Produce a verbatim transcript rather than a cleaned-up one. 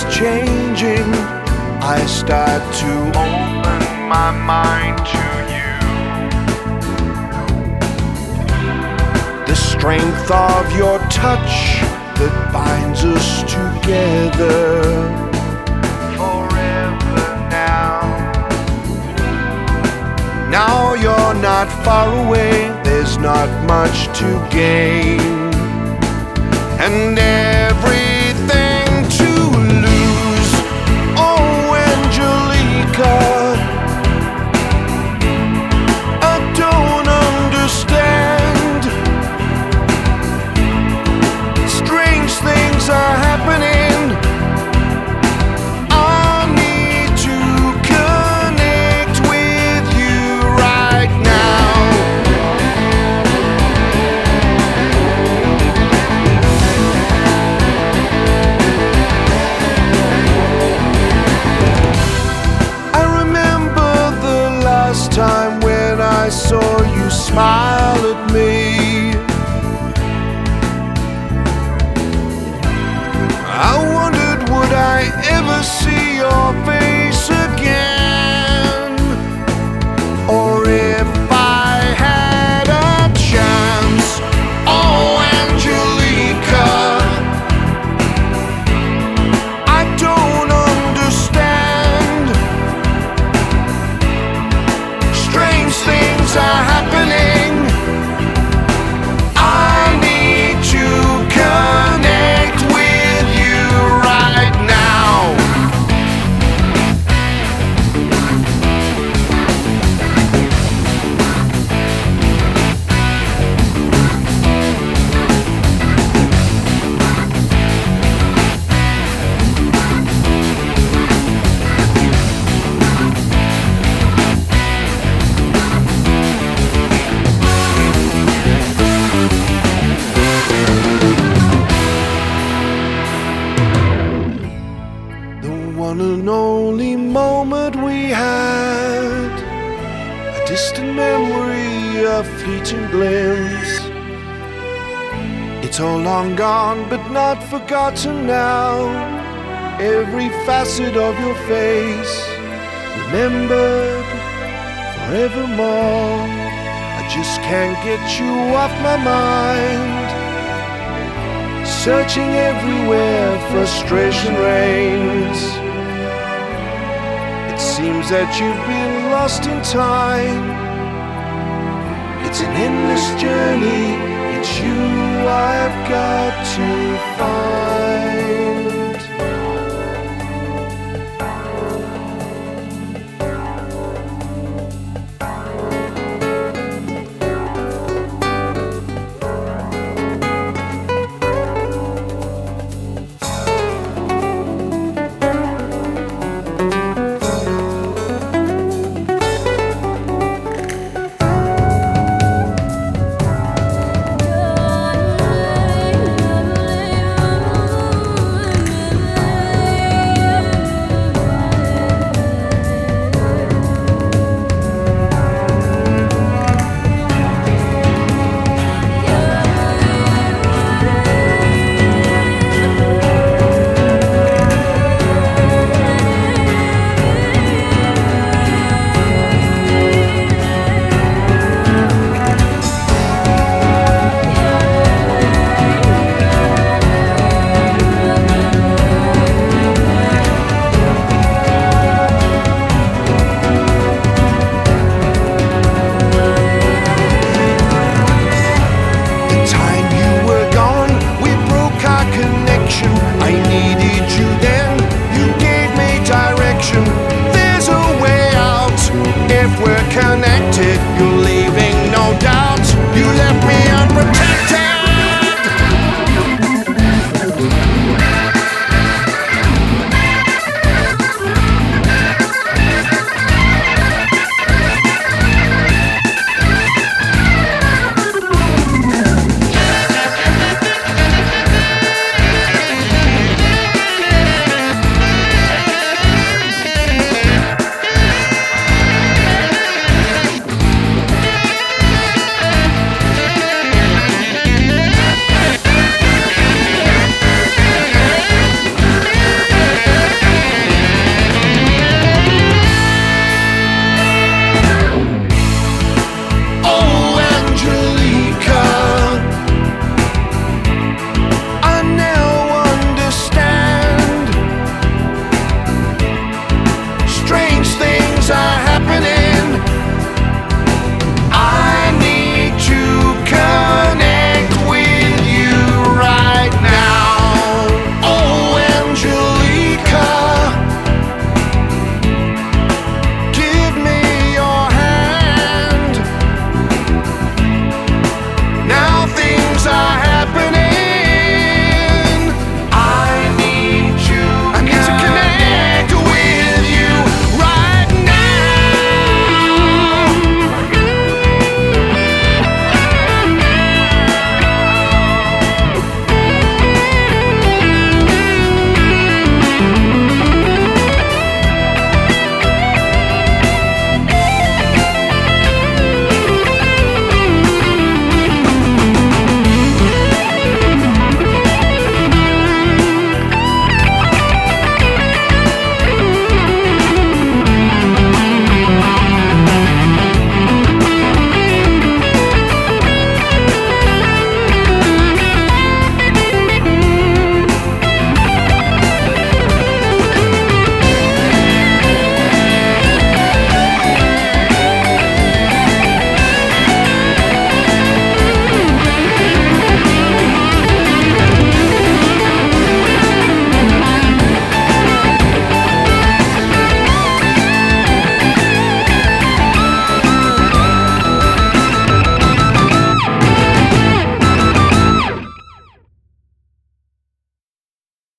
changing, I start to open my mind to you. The strength of your touch that binds us together forever now. Now you're not far away, there's not much to gain, and everything to lose. Oh, Angelica, I don't understand. Strange things are happening. I need to connect with you right now. I remember the last time when I saw you smile at me. I wondered, would I ever see your face again? Or if I had a chance. Oh, Angelica, I don't understand. Strange things are happening. I need to connect with you right now. The one and only moment we had, a distant memory, a fleeting glimpse. It's all long gone, but not forgotten now. Every facet of your face remembered forevermore. I just can't get you off my mind. Searching everywhere, frustration reigns. It seems that you've been lost in time. It's an endless journey, it's you I've got to find. I needed you then, you gave me direction. There's a way out if we're connected. You're